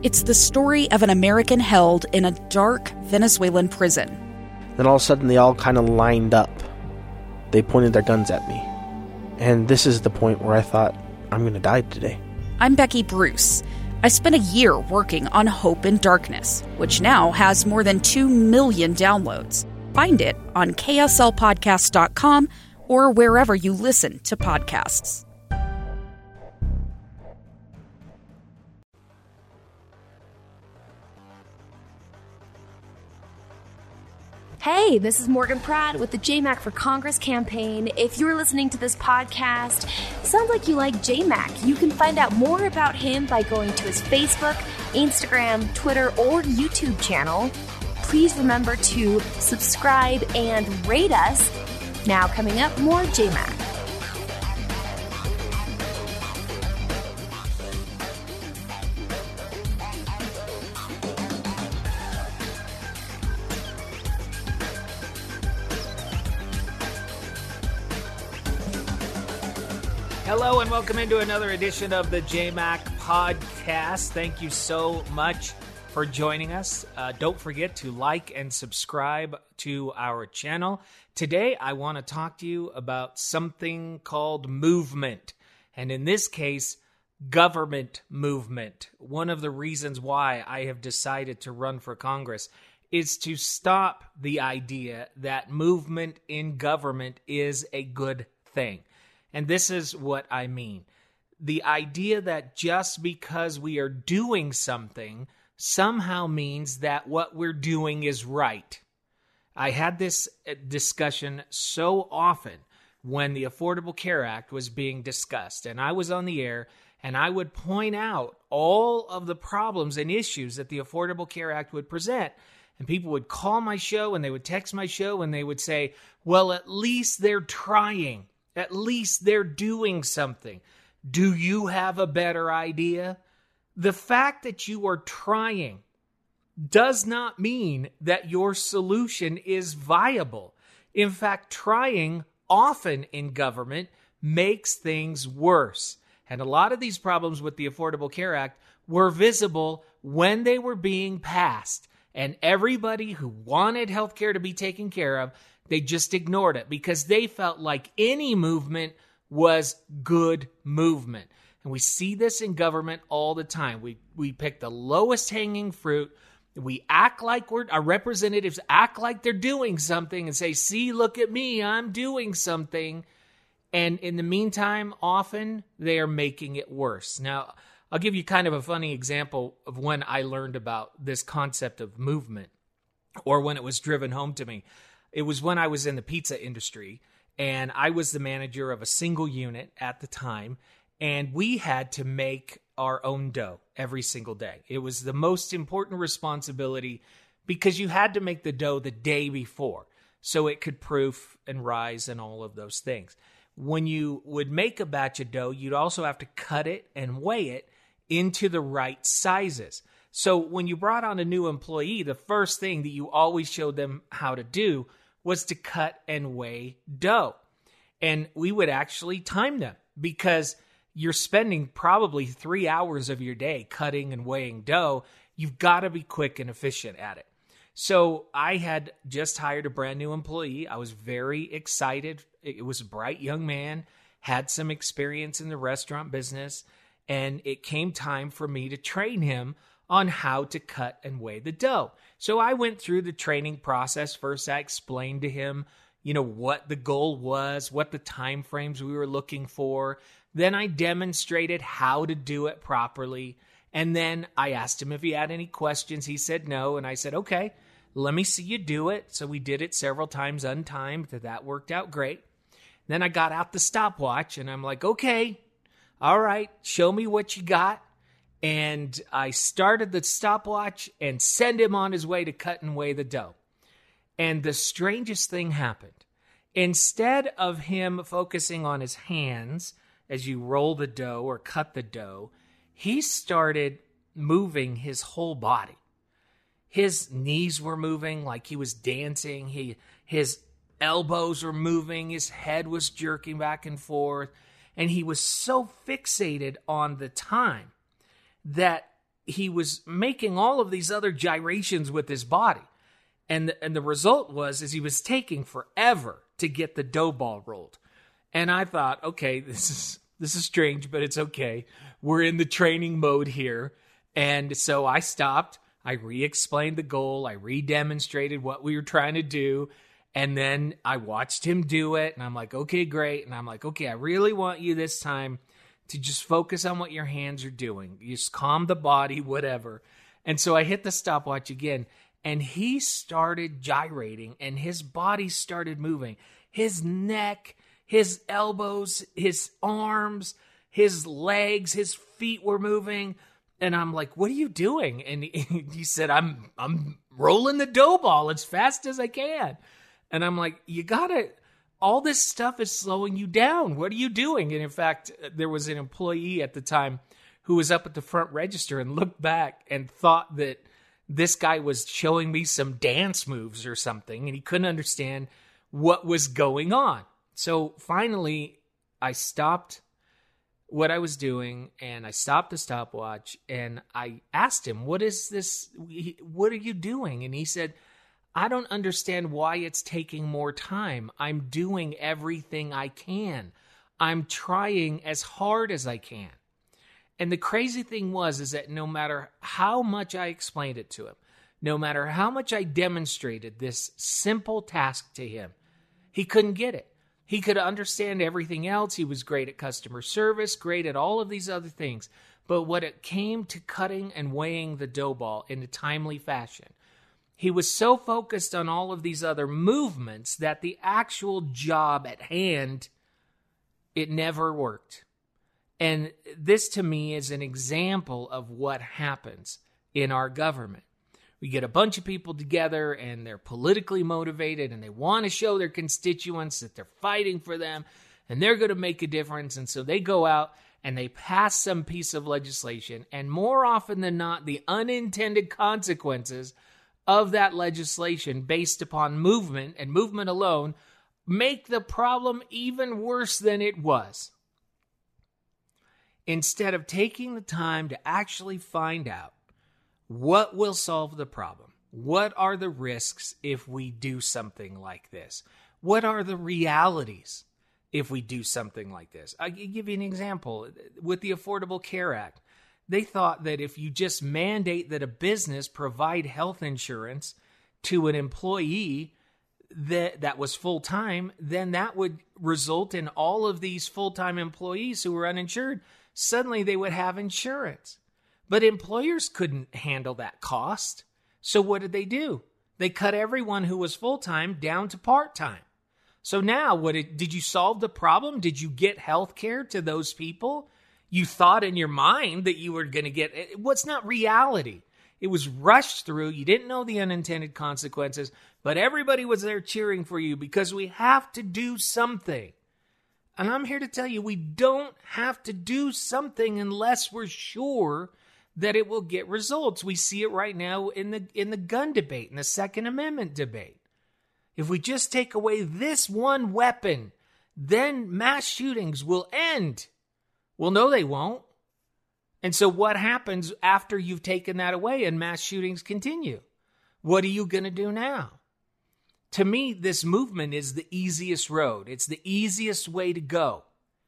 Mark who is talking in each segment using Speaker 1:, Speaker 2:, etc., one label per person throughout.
Speaker 1: It's the story of an American held in a dark Venezuelan prison.
Speaker 2: Then all of a sudden they all kind of lined up. They pointed their guns at me. And this is the point where I thought, I'm going to die today.
Speaker 1: I'm Becky Bruce. I spent a year working on Hope in Darkness, which now has more than 2 million downloads. Find it on kslpodcast.com or wherever you listen to podcasts.
Speaker 3: Hey, this is Morgan Pratt with the JMac for Congress campaign. If you're listening to this podcast, sounds like you like JMac. You can find out more about him by going to his Facebook, Instagram, Twitter, or YouTube channel. Please remember to subscribe and rate us. Now coming up, more JMac.
Speaker 4: Hello and welcome into another edition of the JMac podcast. Thank you so much for joining us. Don't forget to like and subscribe to our channel. Today, I want to talk to you about something called movement, and in this case, government movement. One of the reasons why I have decided to run for Congress is to stop the idea that movement in government is a good thing. And this is what I mean. The idea that just because we are doing something somehow means that what we're doing is right. I had this discussion so often when the Affordable Care Act was being discussed, and I was on the air, and I would point out all of the problems and issues that the Affordable Care Act would present, and people would call my show, and they would text my show, and they would say, well, at least they're trying. At least they're doing something. Do you have a better idea? The fact that you are trying does not mean that your solution is viable. In fact, trying often in government makes things worse. And a lot of these problems with the Affordable Care Act were visible when they were being passed. And everybody who wanted health care to be taken care of, they just ignored it because they felt like any movement was good movement. And we see this in government all the time. We pick the lowest hanging fruit. We act like our representatives act like they're doing something and say, see, look at me, I'm doing something. And in the meantime, often they are making it worse. Now, I'll give you kind of a funny example of when I learned about this concept of movement, or when it was driven home to me. It was when I was in the pizza industry, and I was the manager of a single unit at the time, and we had to make our own dough every single day. It was the most important responsibility because you had to make the dough the day before so it could proof and rise and all of those things. When you would make a batch of dough, you'd also have to cut it and weigh it into the right sizes. So when you brought on a new employee, the first thing that you always showed them how to do was to cut and weigh dough. And we would actually time them because you're spending probably 3 hours of your day cutting and weighing dough. You've got to be quick and efficient at it. So I had just hired a brand new employee. I was very excited. It was a bright young man, had some experience in the restaurant business, and it came time for me to train him on how to cut and weigh the dough. So I went through the training process. First, I explained to him, what the goal was, what the time frames we were looking for. Then I demonstrated how to do it properly. And then I asked him if he had any questions. He said no. And I said, okay, let me see you do it. So we did it several times untimed. That worked out great. Then I got out the stopwatch and I'm like, okay, all right, show me what you got. And I started the stopwatch and sent him on his way to cut and weigh the dough. And the strangest thing happened. Instead of him focusing on his hands as you roll the dough or cut the dough, he started moving his whole body. His knees were moving like he was dancing. His elbows were moving. His head was jerking back and forth. And he was so fixated on the time that he was making all of these other gyrations with his body. And the result was he was taking forever to get the dough ball rolled. And I thought, okay, this is strange, but it's okay. We're in the training mode here. And so I stopped. I re-explained the goal. I re-demonstrated what we were trying to do. And then I watched him do it. And I'm like, okay, great. And I'm like, okay, I really want you this time to just focus on what your hands are doing. You just calm the body, whatever. And so I hit the stopwatch again. And he started gyrating, and his body started moving. His neck, his elbows, his arms, his legs, his feet were moving. And I'm like, what are you doing? And he said, I'm rolling the dough ball as fast as I can. And I'm like, all this stuff is slowing you down. What are you doing? And in fact, there was an employee at the time who was up at the front register and looked back and thought that this guy was showing me some dance moves or something, and he couldn't understand what was going on. So finally, I stopped what I was doing, and I stopped the stopwatch, and I asked him, what is this? What are you doing? And he said, I don't understand why it's taking more time. I'm doing everything I can. I'm trying as hard as I can. And the crazy thing is that no matter how much I explained it to him, no matter how much I demonstrated this simple task to him, he couldn't get it. He could understand everything else. He was great at customer service, great at all of these other things. But when it came to cutting and weighing the dough ball in a timely fashion, he was so focused on all of these other movements that the actual job at hand, it never worked. And this, to me, is an example of what happens in our government. We get a bunch of people together, and they're politically motivated, and they want to show their constituents that they're fighting for them, and they're going to make a difference. And so they go out, and they pass some piece of legislation, and more often than not, the unintended consequences of that legislation based upon movement, and movement alone, make the problem even worse than it was. Instead of taking the time to actually find out what will solve the problem, what are the risks if we do something like this? What are the realities if we do something like this? I'll give you an example. With the Affordable Care Act, they thought that if you just mandate that a business provide health insurance to an employee that was full-time, then that would result in all of these full-time employees who were uninsured. Suddenly they would have insurance. But employers couldn't handle that cost. So what did they do? They cut everyone who was full-time down to part-time. So now, did you solve the problem? Did you get health care to those people? You thought in your mind that you were going to get it. What's not reality? It was rushed through. You didn't know the unintended consequences, but everybody was there cheering for you because we have to do something. And I'm here to tell you, we don't have to do something unless we're sure that it will get results. We see it right now in the gun debate, in the Second Amendment debate. If we just take away this one weapon, then mass shootings will end. Well, no, they won't. And so what happens after you've taken that away and mass shootings continue? What are you going to do now? To me, this movement is the easiest road. It's the easiest way to go.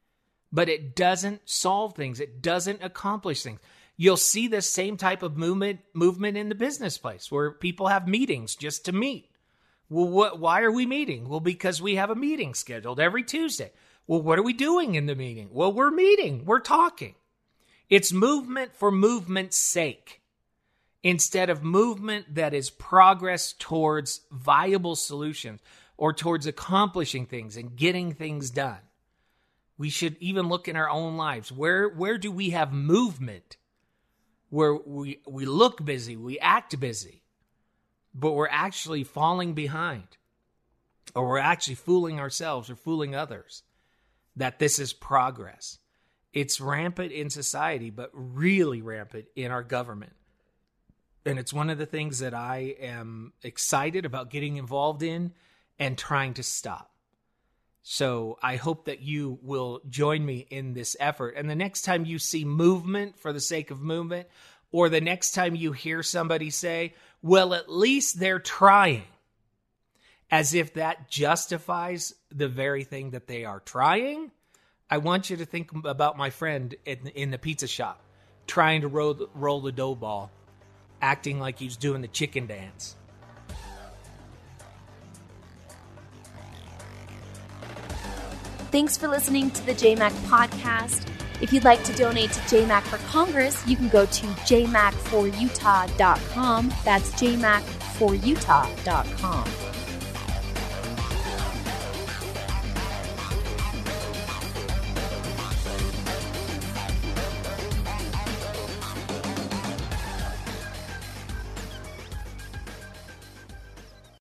Speaker 4: But it doesn't solve things. It doesn't accomplish things. You'll see the same type of movement in the business place where people have meetings just to meet. Well, why are we meeting? Well, because we have a meeting scheduled every Tuesday. Well, what are we doing in the meeting? Well, we're meeting. We're talking. It's movement for movement's sake, instead of movement that is progress towards viable solutions or towards accomplishing things and getting things done. We should even look in our own lives. Where do we have movement? Where we look busy, we act busy, but we're actually falling behind, or we're actually fooling ourselves or fooling others that this is progress. It's rampant in society, but really rampant in our government. And it's one of the things that I am excited about getting involved in and trying to stop. So I hope that you will join me in this effort. And the next time you see movement for the sake of movement, or the next time you hear somebody say, well, at least they're trying, as if that justifies the very thing that they are trying, I want you to think about my friend in the pizza shop, trying to roll the dough ball, acting like he's doing the chicken dance.
Speaker 3: Thanks for listening to the JMac podcast. If you'd like to donate to JMac for Congress, you can go to jmacforutah.com. That's jmacforutah.com.